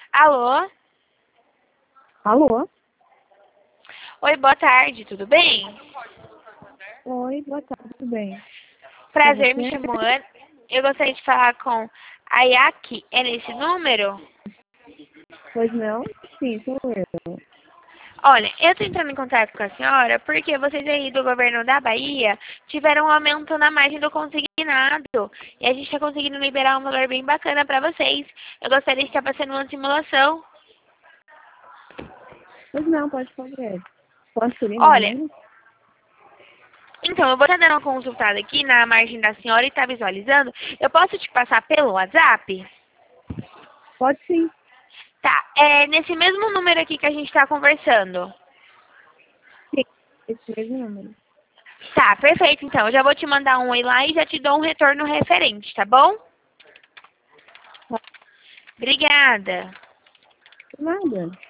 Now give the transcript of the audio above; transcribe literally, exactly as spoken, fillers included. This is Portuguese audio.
Alô? Alô? Oi, boa tarde, tudo bem? Oi, boa tarde, tudo bem? Com Prazer, me você? chamo Ana. Eu gostaria de falar com a Yaki. É nesse número? Pois não? Sim, sou eu. Olha, eu tô entrando em contato com a senhora porque vocês aí do governo da Bahia tiveram um aumento na margem do consignado. E a gente tá conseguindo liberar um valor bem bacana pra vocês. Eu gostaria de estar passando uma simulação. Pois não, pode fazer. Posso ir mais ou Olha, menos? então eu vou estar dando uma consultada aqui na margem da senhora e tá visualizando. Eu posso te passar pelo WhatsApp? Pode sim. Tá, é nesse mesmo número aqui que a gente tá conversando. Sim, esse mesmo número. Tá, perfeito. Então, eu já vou te mandar um oi lá e já te dou um retorno referente, tá bom? Tá, Obrigada. nada.